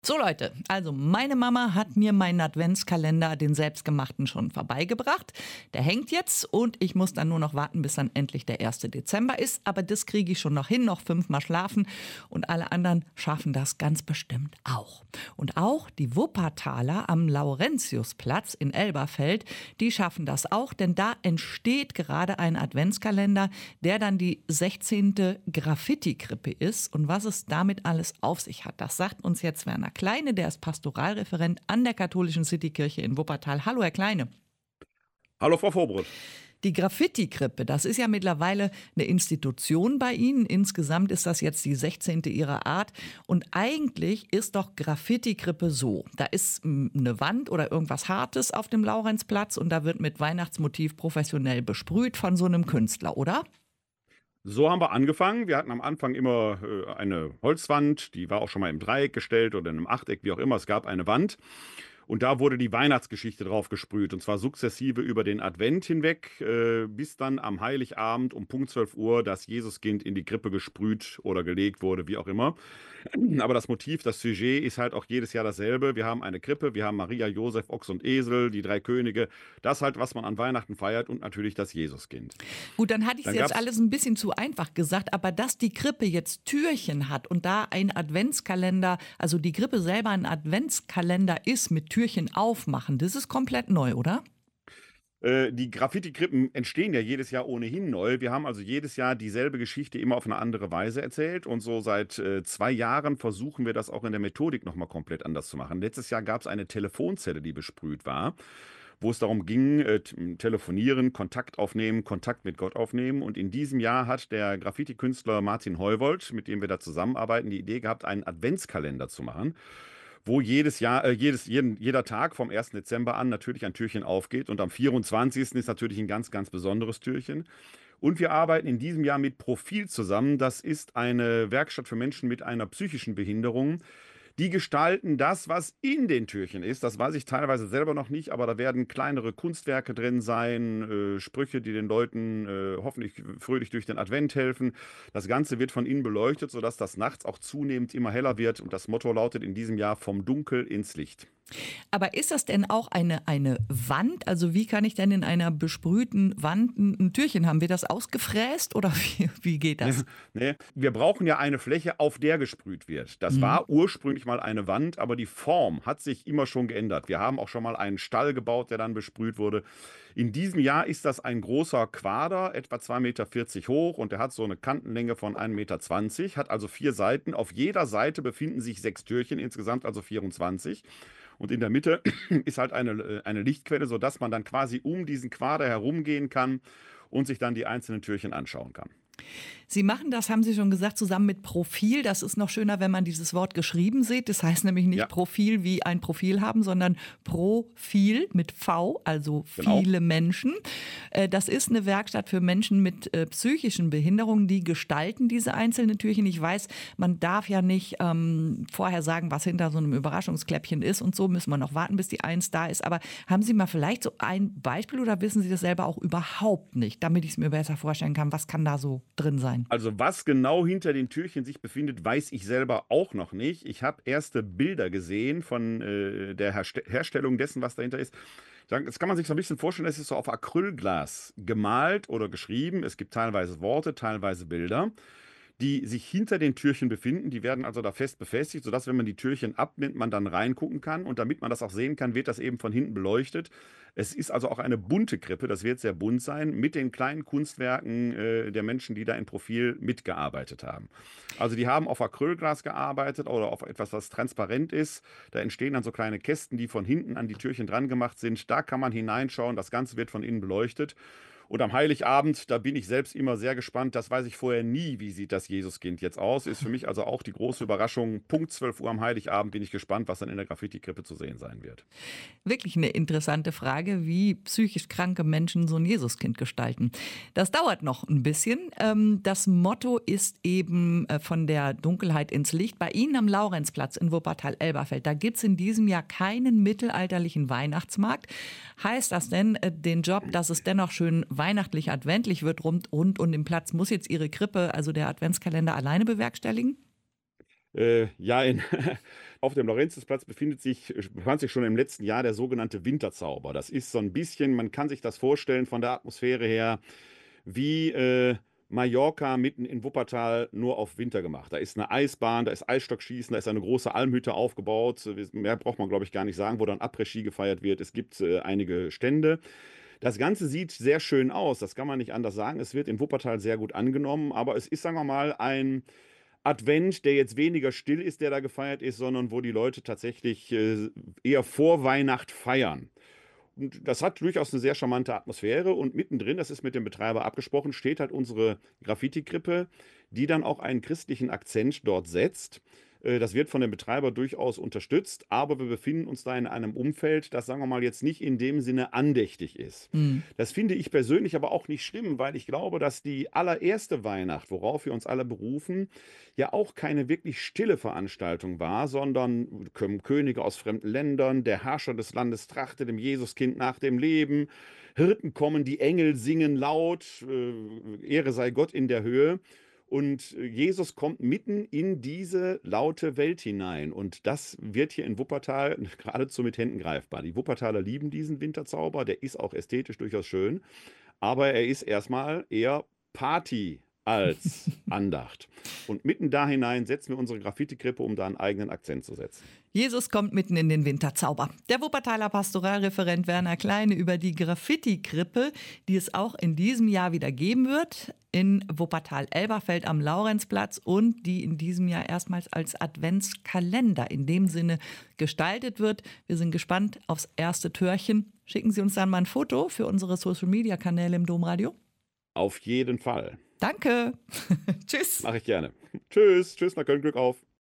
So Leute, also meine Mama hat mir meinen Adventskalender, den selbstgemachten, schon vorbeigebracht. Der hängt jetzt und ich muss dann nur noch warten, bis dann endlich der 1. Dezember ist. Aber das kriege ich schon noch hin, noch 5-mal schlafen. Und alle anderen schaffen das ganz bestimmt auch. Und auch die Wuppertaler am Laurentiusplatz in Elberfeld, die schaffen das auch. Denn da entsteht gerade ein Adventskalender, der dann die 16. Graffiti-Krippe ist. Und was es damit alles auf sich hat, das sagt uns jetzt Werner Kleine, der ist Pastoralreferent an der katholischen Citykirche in Wuppertal. Hallo, Herr Kleine. Hallo, Frau Vorbrot. Die Graffiti-Krippe, das ist ja mittlerweile eine Institution bei Ihnen. Insgesamt ist das jetzt die 16. ihrer Art. Und eigentlich ist doch Graffiti-Krippe so. Da ist eine Wand oder irgendwas Hartes auf dem Laurenzplatz und da wird mit Weihnachtsmotiv professionell besprüht von so einem Künstler, oder? So haben wir angefangen. Wir hatten am Anfang immer eine Holzwand, die war auch schon mal im Dreieck gestellt oder in einem Achteck, wie auch immer. Es gab eine Wand und da wurde die Weihnachtsgeschichte drauf gesprüht und zwar sukzessive über den Advent hinweg, bis dann am Heiligabend um Punkt 12 Uhr das Jesuskind in die Krippe gesprüht oder gelegt wurde, wie auch immer. Aber das Motiv, das Sujet ist halt auch jedes Jahr dasselbe. Wir haben eine Krippe, wir haben Maria, Josef, Ochs und Esel, die 3 Könige. Das halt, was man an Weihnachten feiert und natürlich das Jesuskind. Gut, dann hatte ich es Dann jetzt gab's alles ein bisschen zu einfach gesagt, aber dass die Krippe jetzt Türchen hat und da ein Adventskalender, also die Krippe selber ein Adventskalender ist mit Türchen aufmachen, das ist komplett neu, oder? Die Graffiti-Krippen entstehen ja jedes Jahr ohnehin neu. Wir haben also jedes Jahr dieselbe Geschichte immer auf eine andere Weise erzählt. Und so seit 2 Jahren versuchen wir das auch in der Methodik nochmal komplett anders zu machen. Letztes Jahr gab es eine Telefonzelle, die besprüht war, wo es darum ging, telefonieren, Kontakt aufnehmen, Kontakt mit Gott aufnehmen. Und in diesem Jahr hat der Graffiti-Künstler Martin Heuwold, mit dem wir da zusammenarbeiten, die Idee gehabt, einen Adventskalender zu machen, wo jeder Tag vom 1. Dezember an natürlich ein Türchen aufgeht. Und am 24. ist natürlich ein ganz, ganz besonderes Türchen. Und wir arbeiten in diesem Jahr mit Profil zusammen. Das ist eine Werkstatt für Menschen mit einer psychischen Behinderung. Die gestalten das, was in den Türchen ist. Das weiß ich teilweise selber noch nicht, aber da werden kleinere Kunstwerke drin sein, Sprüche, die den Leuten hoffentlich fröhlich durch den Advent helfen. Das Ganze wird von innen beleuchtet, sodass das nachts auch zunehmend immer heller wird. Und das Motto lautet in diesem Jahr vom Dunkel ins Licht. Aber ist das denn auch eine Wand? Also wie kann ich denn in einer besprühten Wand ein Türchen haben? Wird das ausgefräst oder wie geht das? Nee, wir brauchen ja eine Fläche, auf der gesprüht wird. Das Mhm. war ursprünglich mal eine Wand, aber die Form hat sich immer schon geändert. Wir haben auch schon mal einen Stall gebaut, der dann besprüht wurde. In diesem Jahr ist das ein großer Quader, etwa 2,40 Meter hoch und der hat so eine Kantenlänge von 1,20 Meter, hat also 4 Seiten. Auf jeder Seite befinden sich 6 Türchen, insgesamt also 24. Und in der Mitte ist halt eine Lichtquelle, sodass man dann quasi um diesen Quader herumgehen kann und sich dann die einzelnen Türchen anschauen kann. Sie machen das, haben Sie schon gesagt, zusammen mit Profil. Das ist noch schöner, wenn man dieses Wort geschrieben sieht. Das heißt nämlich nicht Ja, Profil wie ein Profil haben, sondern Profil mit V, also genau. viele Menschen. Das ist eine Werkstatt für Menschen mit psychischen Behinderungen, die gestalten diese einzelnen Türchen. Ich weiß, man darf ja nicht vorher sagen, was hinter so einem Überraschungskläppchen ist und so. Müssen wir noch warten, bis die Eins da ist. Aber haben Sie mal vielleicht so ein Beispiel oder wissen Sie das selber auch überhaupt nicht, damit ich es mir besser vorstellen kann, was kann da so drin sein? Also was genau hinter den Türchen sich befindet, weiß ich selber auch noch nicht. Ich habe erste Bilder gesehen von der Herstellung dessen, was dahinter ist. Das kann man sich so ein bisschen vorstellen, das ist so auf Acrylglas gemalt oder geschrieben. Es gibt teilweise Worte, teilweise Bilder, die sich hinter den Türchen befinden. Die werden also da fest befestigt, sodass, wenn man die Türchen abnimmt, man dann reingucken kann. Und damit man das auch sehen kann, wird das eben von hinten beleuchtet. Es ist also auch eine bunte Krippe, das wird sehr bunt sein, mit den kleinen Kunstwerken der Menschen, die da im Profil mitgearbeitet haben. Also die haben auf Acrylglas gearbeitet oder auf etwas, was transparent ist. Da entstehen dann so kleine Kästen, die von hinten an die Türchen dran gemacht sind. Da kann man hineinschauen, das Ganze wird von innen beleuchtet. Und am Heiligabend, da bin ich selbst immer sehr gespannt. Das weiß ich vorher nie, wie sieht das Jesuskind jetzt aus. Ist für mich also auch die große Überraschung. Punkt 12 Uhr am Heiligabend bin ich gespannt, was dann in der Graffiti-Krippe zu sehen sein wird. Wirklich eine interessante Frage, wie psychisch kranke Menschen so ein Jesuskind gestalten. Das dauert noch ein bisschen. Das Motto ist eben von der Dunkelheit ins Licht. Bei Ihnen am Laurenzplatz in Wuppertal-Elberfeld, da gibt es in diesem Jahr keinen mittelalterlichen Weihnachtsmarkt. Heißt das denn, den Job, dass es dennoch schön weihnachtlich, adventlich wird rund um den Platz, muss jetzt Ihre Krippe, also der Adventskalender, alleine bewerkstelligen? Ja, auf dem Laurentiusplatz befand sich schon im letzten Jahr der sogenannte Winterzauber. Das ist so ein bisschen, man kann sich das vorstellen von der Atmosphäre her, wie Mallorca mitten in Wuppertal nur auf Winter gemacht. Da ist eine Eisbahn, da ist Eisstockschießen, da ist eine große Almhütte aufgebaut. Mehr braucht man, glaube ich, gar nicht sagen, wo dann Après-Ski gefeiert wird. Es gibt einige Stände. Das Ganze sieht sehr schön aus, das kann man nicht anders sagen. Es wird in Wuppertal sehr gut angenommen, aber es ist, sagen wir mal, ein Advent, der jetzt weniger still ist, der da gefeiert ist, sondern wo die Leute tatsächlich eher vor Weihnacht feiern. Und das hat durchaus eine sehr charmante Atmosphäre und mittendrin, das ist mit dem Betreiber abgesprochen, steht halt unsere Graffiti-Krippe, die dann auch einen christlichen Akzent dort setzt. Das wird von dem Betreiber durchaus unterstützt, aber wir befinden uns da in einem Umfeld, das, sagen wir mal, jetzt nicht in dem Sinne andächtig ist. Hm. Das finde ich persönlich aber auch nicht schlimm, weil ich glaube, dass die allererste Weihnacht, worauf wir uns alle berufen, ja auch keine wirklich stille Veranstaltung war, sondern kommen Könige aus fremden Ländern, der Herrscher des Landes trachtet dem Jesuskind nach dem Leben, Hirten kommen, die Engel singen laut, Ehre sei Gott in der Höhe. Und Jesus kommt mitten in diese laute Welt hinein. Und das wird hier in Wuppertal geradezu mit Händen greifbar. Die Wuppertaler lieben diesen Winterzauber, der ist auch ästhetisch durchaus schön, aber er ist erstmal eher Party als Andacht. Und mitten da hinein setzen wir unsere Graffiti-Krippe, um da einen eigenen Akzent zu setzen. Jesus kommt mitten in den Winterzauber. Der Wuppertaler Pastoralreferent Werner Kleine über die Graffiti-Krippe, die es auch in diesem Jahr wieder geben wird, in Wuppertal-Elberfeld am Laurenzplatz und die in diesem Jahr erstmals als Adventskalender in dem Sinne gestaltet wird. Wir sind gespannt aufs erste Türchen. Schicken Sie uns dann mal ein Foto für unsere Social-Media-Kanäle im Domradio. Auf jeden Fall. Danke. Tschüss. Mache ich gerne. Tschüss, tschüss nach Köln, Glück auf.